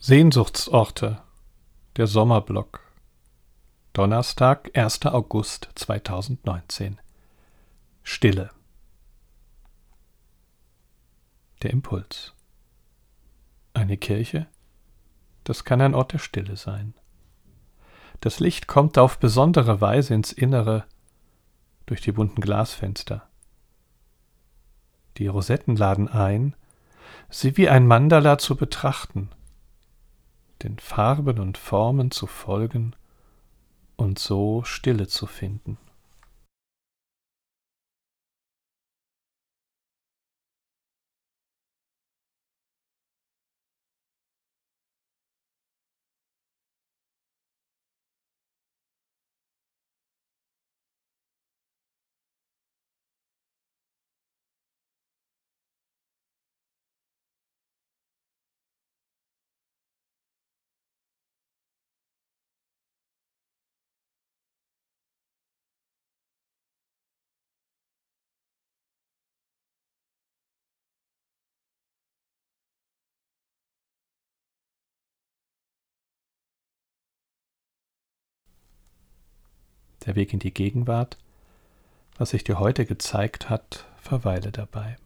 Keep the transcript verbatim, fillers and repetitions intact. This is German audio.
Sehnsuchtsorte, der Sommerblock. Donnerstag, erster August zweitausendneunzehn. Stille. Der Impuls. Eine Kirche? Das kann ein Ort der Stille sein. Das Licht kommt auf besondere Weise ins Innere durch die bunten Glasfenster. Die Rosetten laden ein, sie wie ein Mandala zu betrachten, den Farben und Formen zu folgen und so Stille zu finden. Der Weg in die Gegenwart, was sich dir heute gezeigt hat, verweile dabei.